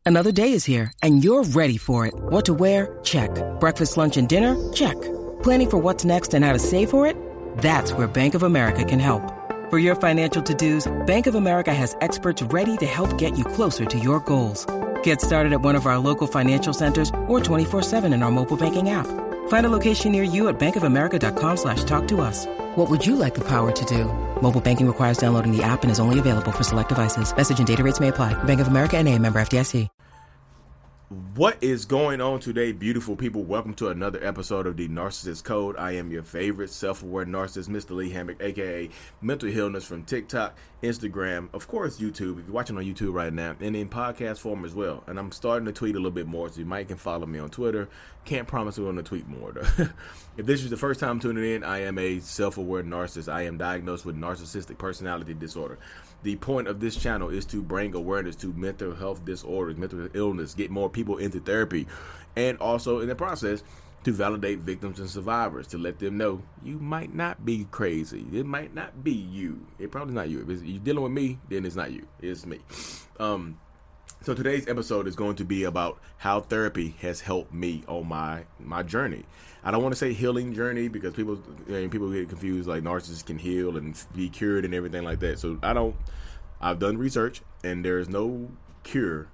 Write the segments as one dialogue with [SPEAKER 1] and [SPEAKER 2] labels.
[SPEAKER 1] Another day is here, and you're ready for it. What to wear? Check. Breakfast, lunch, and dinner? Check. Planning for what's next and how to save for it? That's where Bank of America can help. For your financial to-dos, Bank of America has experts ready to help get you closer to your goals. Get started at one of our local financial centers or 24/7 in our mobile banking app. Find a location near you at bankofamerica.com/talktous. What would you like the power to do? Mobile banking requires downloading the app and is only available for select devices. Message and data rates may apply. Bank of America N.A., member FDIC.
[SPEAKER 2] What is going on today, beautiful people? Welcome to another episode of The Narcissist Code. I am your favorite self-aware narcissist, Mr. Lee Hammock, aka Mental Healness, from TikTok, Instagram, of course YouTube, if you're watching on YouTube right now, and in podcast form as well. And I'm starting to tweet a little bit more, so you might can follow me on Twitter. Can't promise we're going to tweet more, though. If this is the first time tuning in, I am a self-aware narcissist. I am diagnosed with narcissistic personality disorder. The point of this channel is to bring awareness to mental health disorders, mental illness, get more people into therapy, and also in the process to validate victims and survivors, to let them know you might not be crazy. It might not be you. It probably not you. If you're dealing with me, then it's not you. It's me. So today's episode is going to be about how therapy has helped me on my journey. I don't want to say healing journey because people get confused, like narcissists can heal and be cured and everything like that. So I've done research and there is no cure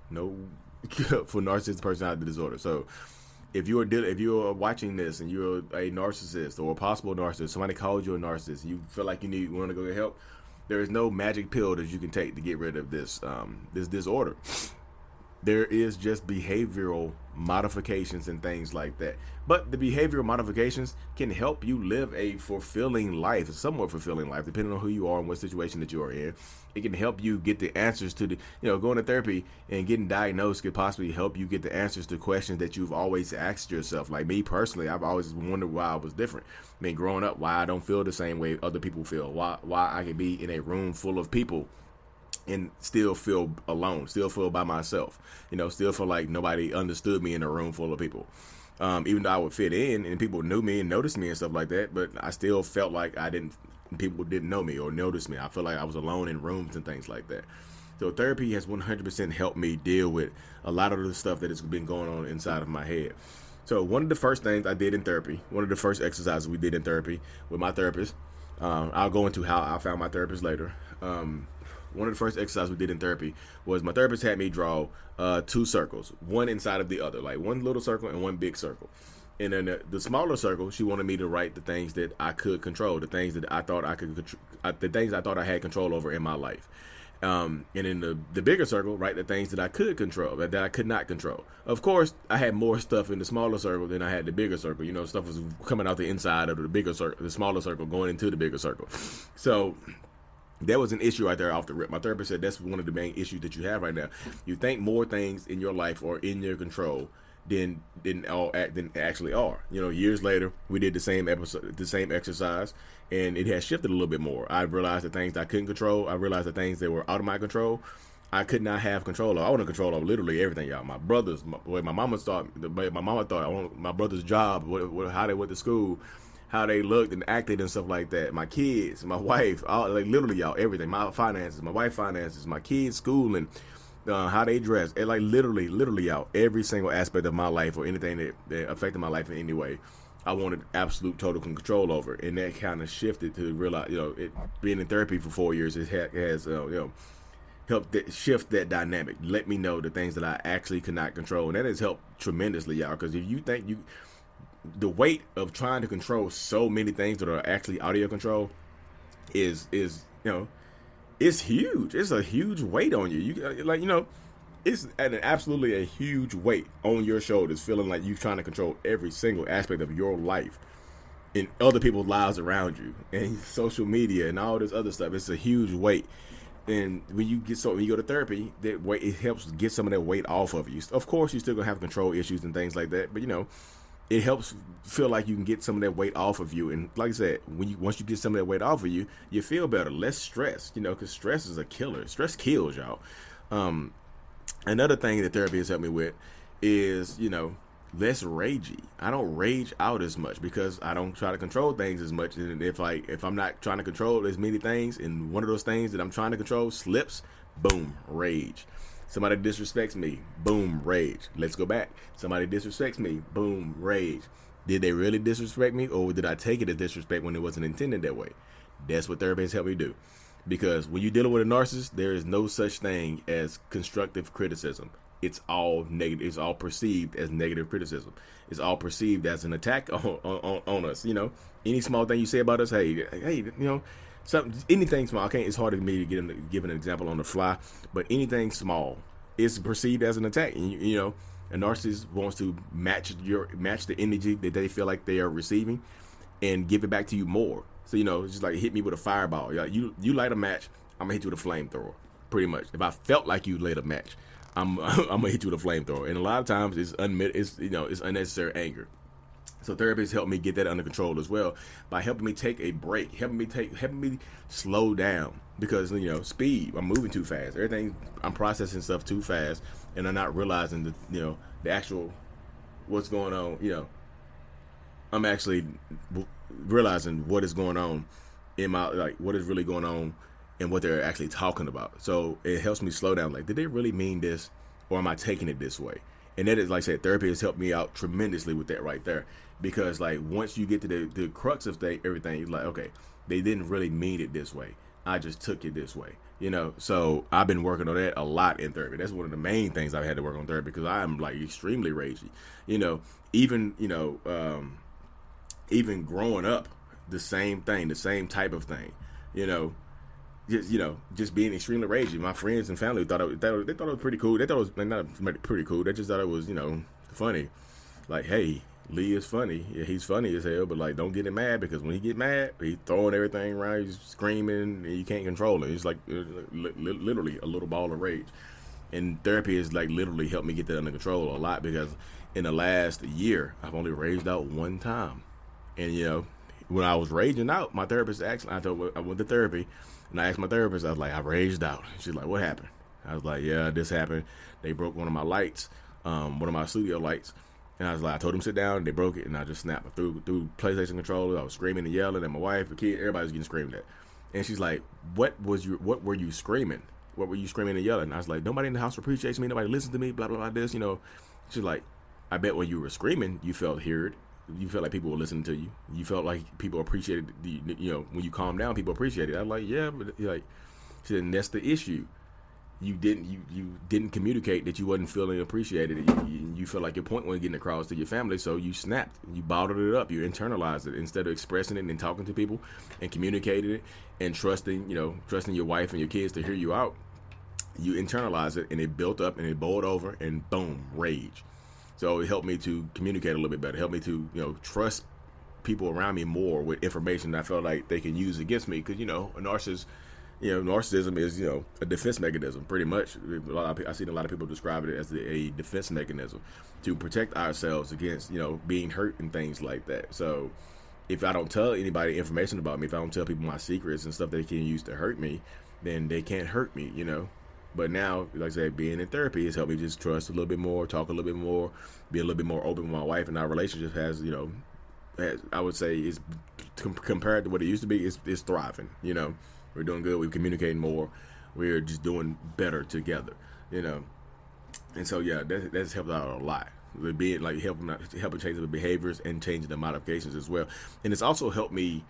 [SPEAKER 2] for narcissistic personality disorder. So if you're watching this and you're a narcissist or a possible narcissist, somebody calls you a narcissist, you feel like you want to go get help, there is no magic pill that you can take to get rid of this disorder. There is just behavioral modifications and things like that. But the behavioral modifications can help you live a fulfilling life, a somewhat fulfilling life, depending on who you are and what situation that you are in. It can help you get the answers to going to therapy and getting diagnosed could possibly help you get the answers to questions that you've always asked yourself. Like me personally, I've always wondered why I was different. I mean, growing up, why I don't feel the same way other people feel. Why I can be in a room full of people and still feel alone, still feel by myself, still feel like nobody understood me in a room full of people. Even though I would fit in and people knew me and noticed me and stuff like that, but I still felt like people didn't know me or notice me. I feel like I was alone in rooms and things like that. So therapy has 100% helped me deal with a lot of the stuff that has been going on inside of my head. So one of the first things I did in therapy, one of the first exercises we did in therapy with my therapist, I'll go into how I found my therapist later. One of the first exercises we did in therapy was my therapist had me draw two circles, one inside of the other, like one little circle and one big circle. And then the smaller circle, she wanted me to write the things that I could control, the things that I thought the things I thought I had control over in my life. And in the bigger circle, write the things that I could control, that I could not control. Of course, I had more stuff in the smaller circle than I had the bigger circle. Stuff was coming out the inside of the bigger circle, the smaller circle, going into the bigger circle. So that was an issue right there off the rip. My therapist said that's one of the main issues that you have right now. You think more things in your life are in your control than actually are. Years later, we did the same exercise, and it has shifted a little bit more. I realized the things I couldn't control. I realized the things that were out of my control, I could not have control of. I want to control of literally everything, y'all. My brothers, my mama thought, my brother's job, how they went to school, how they looked and acted and stuff like that. My kids, my wife, literally, y'all, everything. My finances, my wife's finances, my kids' schooling, how they dress. And literally, y'all, every single aspect of my life or anything that affected my life in any way, I wanted absolute total control over. And that kind of shifted to realize, being in therapy for 4 years, it has helped shift that dynamic. Let me know the things that I actually could not control. And that has helped tremendously, y'all, because if you think the weight of trying to control so many things that are actually out of your control is it's huge. It's a huge weight on you. It's absolutely a huge weight on your shoulders, feeling like you're trying to control every single aspect of your life and other people's lives around you and social media and all this other stuff. It's a huge weight. And when you go to therapy, that weight, it helps get some of that weight off of you. Of course, you're still gonna have control issues and things like that, but it helps feel like you can get some of that weight off of you. And like I said, once you get some of that weight off of you, you feel better, less stress, because stress is a killer. Stress kills, y'all. Another thing that therapy has helped me with is, less ragey. I don't rage out as much because I don't try to control things as much. And if I'm not trying to control as many things and one of those things that I'm trying to control slips, boom, rage. Somebody disrespects me, boom, rage. Let's go back. Somebody disrespects me, boom, rage. Did they really disrespect me, or did I take it as disrespect when it wasn't intended that way? That's what therapy has helped me do. Because when you're dealing with a narcissist, there is no such thing as constructive criticism. It's all negative. It's all perceived as negative criticism. It's all perceived as an attack on us. You know, any small thing you say about us, hey, you know, anything small. It's hard for me to give an example on the fly, but anything small is perceived as an attack. And you know, a narcissist wants to match the energy that they feel like they are receiving, and give it back to you more. So you know, it's just like hit me with a fireball. Like, you light a match, I'm gonna hit you with a flamethrower. Pretty much. If I felt like you lit a match, I'm gonna hit you with a flamethrower. And a lot of times it's unnecessary anger. So therapy has helped me get that under control as well by helping me take a break, helping me slow down, because you know, speed. I'm moving too fast. I'm processing stuff too fast, and I'm not realizing the actual what's going on. You know, I'm actually realizing what is going on in what is really going on and what they're actually talking about. So it helps me slow down. Like, did they really mean this, or am I taking it this way? And that is, like I said, therapy has helped me out tremendously with that right there. Because like once you get to the crux of everything, you're like, okay, they didn't really mean it this way. I just took it this way. You know, so I've been working on that a lot in therapy. That's one of the main things I've had to work on therapy, because I am like extremely ragey. You know, even growing up, the same thing, the same type of thing. Just being extremely ragey. My friends and family thought it was pretty cool. They thought it was not pretty cool. They just thought it was funny. Like, hey, Lee is funny. Yeah, he's funny as hell, but like, don't get him mad, because when he get mad, he's throwing everything around, he's screaming, and you can't control it. It's like literally a little ball of rage. And therapy has like literally helped me get that under control a lot, because in the last year, I've only raged out one time. And when I was raging out, my therapist asked me, I went to therapy, and I asked my therapist, I was like, I raged out. She's like, what happened? I was like, yeah, this happened. They broke one of my lights, one of my studio lights. And I was like, I told them to sit down, they broke it, and I just snapped through PlayStation controller. I was screaming and yelling at my wife, the kid, everybody was getting screamed at. And she's like, what were you screaming? What were you screaming and yelling? And I was like, nobody in the house appreciates me, nobody listens to me, blah, blah, blah, this, She's like, I bet when you were screaming, you felt heard. You felt like people were listening to you. You felt like people appreciated when you calm down, people appreciate it. I was like, yeah, but like, she said, and that's the issue. You didn't communicate that you wasn't feeling appreciated. You felt like your point wasn't getting across to your family, so you snapped. You bottled it up. You internalized it instead of expressing it and talking to people and communicating it and trusting your wife and your kids to hear you out. You internalized it, and it built up and it boiled over, and boom, rage. So it helped me to communicate a little bit better. It helped me to trust people around me more with information that I felt like they can use against me, because a narcissist. Narcissism is, a defense mechanism, pretty much. I've seen a lot of people describe it as a defense mechanism to protect ourselves against, being hurt and things like that. So if I don't tell anybody information about me, if I don't tell people my secrets and stuff they can use to hurt me, then they can't hurt me, But now, like I said, being in therapy has helped me just trust a little bit more, talk a little bit more, be a little bit more open with my wife, and our relationship has, I would say, is compared to what it used to be, it's thriving, We're doing good. We're communicating more. We're just doing better together, And so, yeah, that's helped out a lot. Being like helping change the behaviors and changing the modifications as well. And it's also helped me,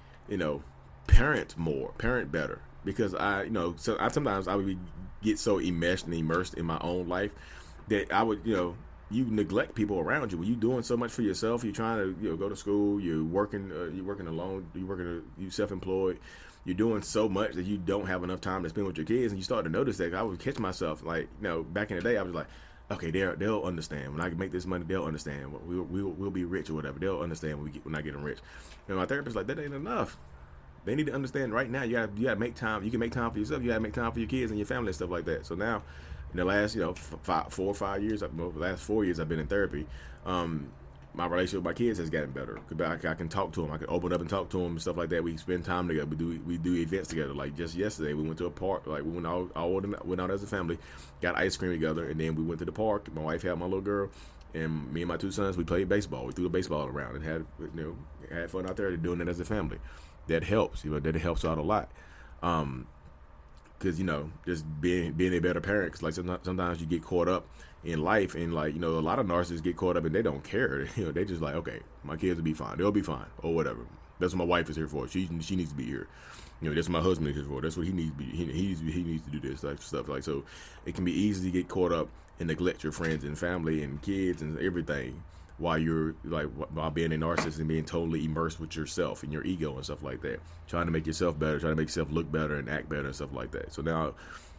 [SPEAKER 2] parent better, because sometimes I would get so immersed in my own life that I would, you neglect people around you. When you're doing so much for yourself, you're trying to go to school, you're working alone, you're self-employed. You're doing so much that you don't have enough time to spend with your kids, and you start to notice that. I would catch myself, like, back in the day, I was like, okay, they'll understand. When I make this money, they'll understand. We'll be rich or whatever. They'll understand when I get them rich. And my therapist's like, that ain't enough. They need to understand right now. You gotta make time. You can make time for yourself. You gotta make time for your kids and your family and stuff like that. So now, in the last 4 or 5 years, the last 4 years I've been in therapy. My relationship with my kids has gotten better. I can talk to them. I can open up and talk to them and stuff like that. We spend time together. We do events together. Like just yesterday, we went to a park. Like we went out as a family, got ice cream together, and then we went to the park. My wife had my little girl, and me and my 2 sons, we played baseball. We threw the baseball around and had fun out there doing it as a family. That helps. That helps out a lot. because just being a better parent. Cause like sometimes you get caught up in life, and like a lot of narcissists get caught up and they don't care. They just like, okay, my kids will be fine, they'll be fine, or whatever. That's what my wife is here for. She needs to be here. That's what my husband is here for. That's what he needs to be. He needs to do this type of stuff. Like, so it can be easy to get caught up and neglect your friends and family and kids and everything while you're like, while being a narcissist and being totally immersed with yourself and your ego and stuff like that, trying to make yourself better, trying to make yourself look better and act better and stuff like that. So now,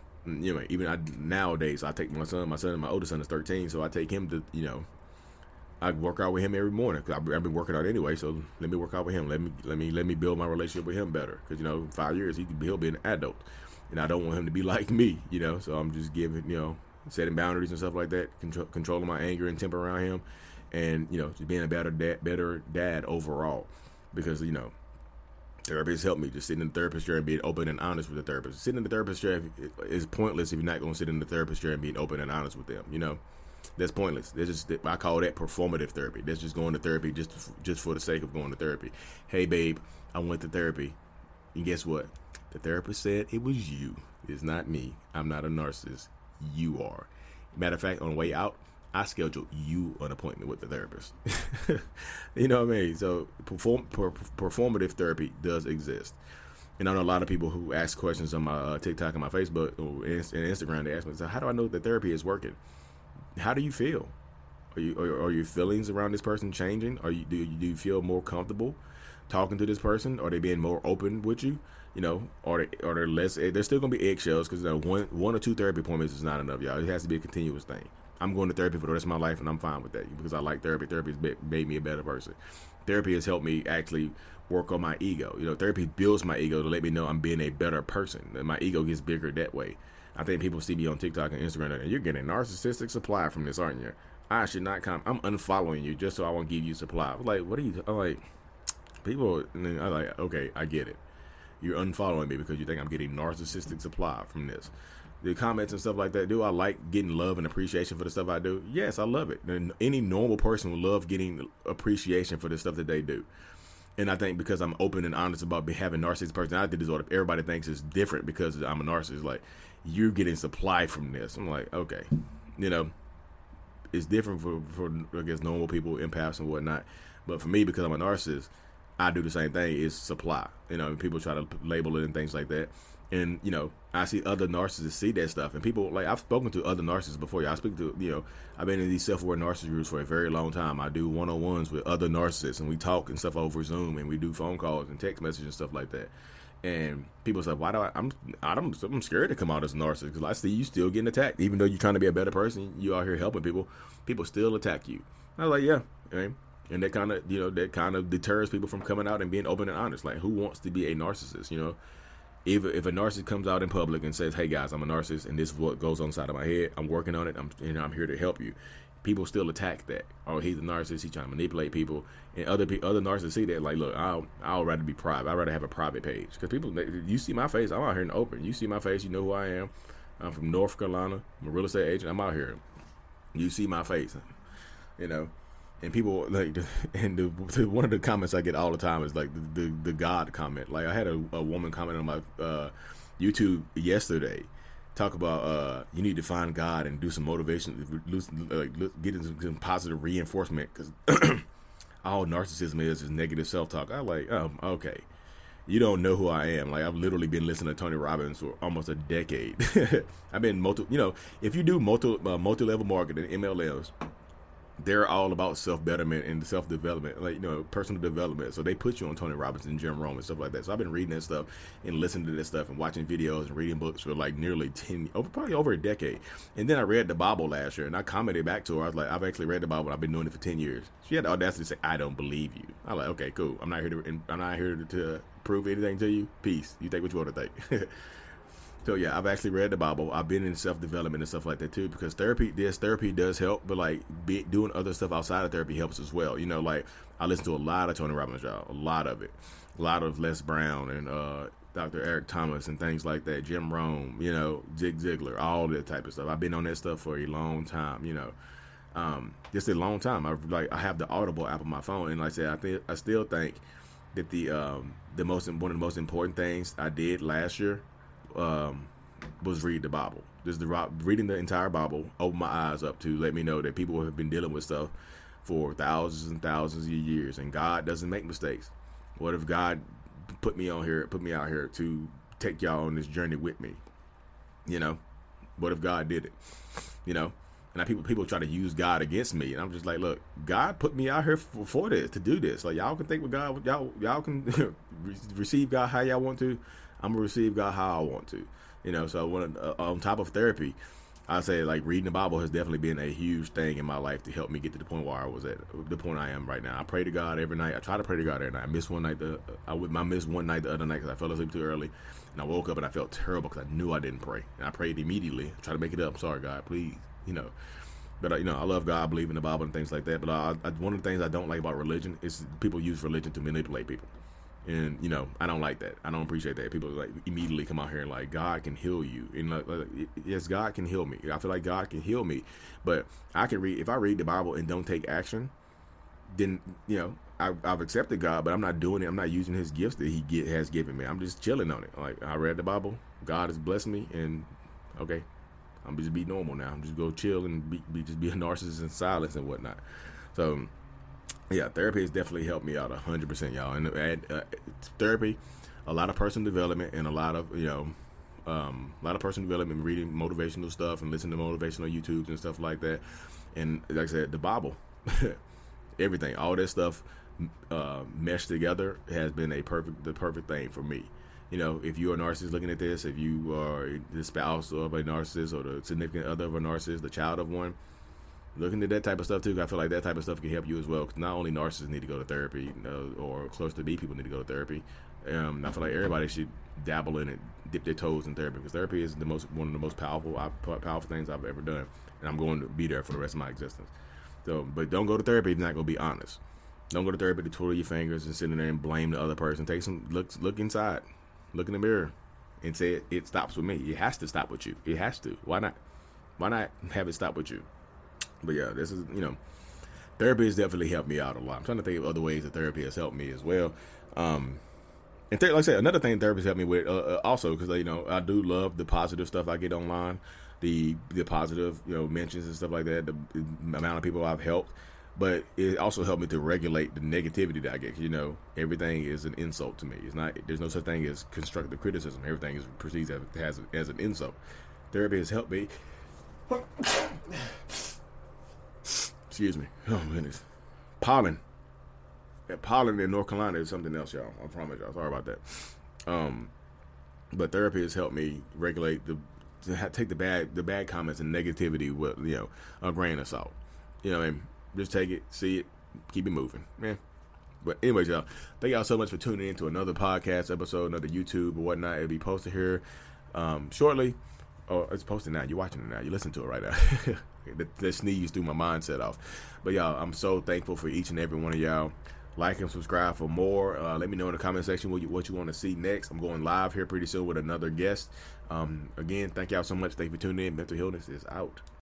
[SPEAKER 2] nowadays I take my oldest son is 13, so I take him to, I work out with him every morning, because I've been working out anyway. So let me work out with him. Let me build my relationship with him better, because 5 years he'll be an adult, and I don't want him to be like me. So I'm just setting boundaries and stuff like that, controlling my anger and temper around him, and just being a better dad overall, because therapists help me. Just sitting in the therapist chair and being open and honest with the therapist. Sitting in the therapist chair is pointless if you're not going to sit in the therapist chair and being open and honest with them. That's pointless. I call that performative therapy. That's just going to therapy just for the sake of going to therapy. Hey, babe, I went to therapy, and guess what? The therapist said it was you. It's not me. I'm not a narcissist. You are. Matter of fact, on the way out, I scheduled you an appointment with the therapist. You know what I mean? So performative therapy does exist. And I know a lot of people who ask questions on my TikTok and my Facebook and Instagram. They ask me, so how do I know that therapy is working? How do you feel? Are your feelings around this person changing? Do you feel more comfortable talking to this person? Are they being more open with you? Are they less? There's still gonna be eggshells, because one or two therapy appointments is not enough, y'all. It has to be a continuous thing. I'm going to therapy for the rest of my life, and I'm fine with that, because I like therapy. Therapy has made me a better person. Therapy has helped me actually work on my ego. Therapy builds my ego to let me know I'm being a better person, and my ego gets bigger that way. I think people see me on TikTok and Instagram, and you're getting narcissistic supply from this, aren't you? I should not come. I'm unfollowing you just so I won't give you supply. I'm like, what are you? I'm like, people. And then I'm like, okay, I get it. You're unfollowing me because you think I'm getting narcissistic supply from this. The comments and stuff like that. Do I like getting love and appreciation for the stuff I do? Yes, I love it. And any normal person will love getting appreciation for the stuff that they do. And I think because I'm open and honest about having narcissistic personality disorder, everybody thinks it's different because I'm a narcissist. Like, you're getting supply from this. I'm like, okay, it's different for I guess normal people, empaths and whatnot. But for me, because I'm a narcissist, I do the same thing. It's supply. People try to label it and things like that. And I see other narcissists see that stuff, and people, like, I've spoken to other narcissists before. I speak to I've been in these self-aware narcissist groups for a very long time. I do one-on-ones with other narcissists, and we talk and stuff over Zoom, and we do phone calls and text messages and stuff like that. And people say, why do I'm scared to come out as a narcissist, because I see you still getting attacked. Even though you're trying to be a better person, you out here helping people still attack you. I was like, yeah, right? And that kind of deters people from coming out and being open and honest. Like, who wants to be a narcissist? If a narcissist comes out in public and says, hey guys, I'm a narcissist and this is what goes on inside of my head, I'm working on it, I'm here to help you, people still attack that. Oh, he's a narcissist, he's trying to manipulate people. And other narcissists see that, like, look, I'll rather be private. I'd rather have a private page, because people, you see my face, I'm out here in the open. You see my face, you know who I am. I'm from North Carolina. I'm a real estate agent. I'm out here. You see my face, And people, like, one of the comments I get all the time is like the God comment. Like, I had a woman comment on my YouTube yesterday, talk about you need to find God and do some motivation, get some positive reinforcement, because all narcissism is negative self-talk. I'm like, okay, you don't know who I am. Like, I've literally been listening to Tony Robbins for almost a decade. I've been if you do multi-level marketing, MLMs, they're all about self-betterment and self-development, like, personal development. So they put you on Tony Robbins and Jim Rohn and stuff like that. So I've been reading that stuff and listening to this stuff and watching videos and reading books for like nearly probably over a decade. And then I read the Bible last year, and I commented back to her. I was like, I've actually read the Bible. I've been doing it for 10 years. She had the audacity to say, I don't believe you. I'm like, okay, cool. I'm not here to prove anything to you. Peace. You think what you want to think. So yeah, I've actually read the Bible. I've been in self-development and stuff like that too, because therapy does help, but like doing other stuff outside of therapy helps as well. Like, I listen to a lot of Tony Robbins, y'all, a lot of it, a lot of Les Brown and Dr. Eric Thomas and things like that, Jim Rohn, Zig Ziglar, all that type of stuff. I've been on that stuff for a long time, just a long time. I have the Audible app on my phone, and like I said, I still think that one of the most important things I did last year, was read the Bible. Reading the entire Bible opened my eyes up to let me know that people have been dealing with stuff for thousands and thousands of years, and God doesn't make mistakes. What if God put me out here to take y'all on this journey with me? You know, what if God did it? You know, and people try to use God against me, and I'm just like, look, God put me out here for this, to do this. Like, y'all can think with God, y'all can receive God how y'all want to. I'm gonna receive God how I want to. You know, so on top of therapy, I say like reading the Bible has definitely been a huge thing in my life to help me get to the point where I was at, the point I am right now. I pray to God every night. I try to pray to God every night. I missed one night. I missed one night the other night because I fell asleep too early, and I woke up and I felt terrible because I knew I didn't pray, and I prayed immediately. I tried to make it up. Sorry, God, please, you know. But you know, I love God, I believe in the Bible and things like that. But one of the things I don't like about religion is people use religion to manipulate people. And, you know, I don't like that. I don't appreciate that. People like immediately come out here and like, God can heal you. And like, yes, God can heal me. I feel like God can heal me. But if I read the Bible and don't take action, then, you know, I've accepted God, but I'm not doing it. I'm not using his gifts that he has given me. I'm just chilling on it. Like, I read the Bible. God has blessed me. And, okay, I'm just be normal now. I'm just go chill and be a narcissist in silence and whatnot. So, yeah, therapy has definitely helped me out 100%, y'all. And therapy, a lot of personal development, and a lot of personal development, reading motivational stuff and listening to motivational YouTubes and stuff like that. And like I said, the Bible, everything, all that stuff meshed together has been the perfect thing for me. You know, if you're a narcissist looking at this, if you are the spouse of a narcissist or the significant other of a narcissist, the child of one, looking at that type of stuff too. I feel like that type of stuff can help you as well. Because not only narcissists need to go to therapy, or close to B people need to go to therapy. I feel like everybody should dabble in it, dip their toes in therapy, because therapy is one of the most powerful things I've ever done, and I'm going to be there for the rest of my existence. So, but don't go to therapy if you're not going to be honest. Don't go to therapy to twiddle your fingers and sit in there and blame the other person. Take some look inside, look in the mirror, and say it stops with me. It has to stop with you. It has to. Why not? Why not have it stop with you? But yeah, this is, you know, therapy has definitely helped me out a lot. I'm trying to think of other ways that therapy has helped me as well. And like I said, another thing therapy has helped me with also, because, you know, I do love the positive stuff I get online, the positive, you know, mentions and stuff like that, the amount of people I've helped. But it also helped me to regulate the negativity that I get. You know, everything is an insult to me. There's no such thing as constructive criticism. Everything is perceived as an insult. Therapy has helped me. Excuse me. Oh, goodness. Pollen in North Carolina is something else, y'all. I promise y'all. Sorry about that. But therapy has helped me regulate take the bad comments and negativity with, you know, a grain of salt. You know what I mean? Just take it, see it, keep it moving, man. But anyways, y'all, thank y'all so much for tuning in to another podcast episode, another YouTube or whatnot. It'll be posted here shortly. Oh, it's posted now. You're watching it now. You listen to it right now. The sneeze threw my mindset off. But y'all, I'm so thankful for each and every one of y'all. Like and subscribe for more. Let me know in the comment section what you want to see next. I'm going live here pretty soon with another guest. Again, thank y'all so much. Thank you for tuning in. Mental Healness is out.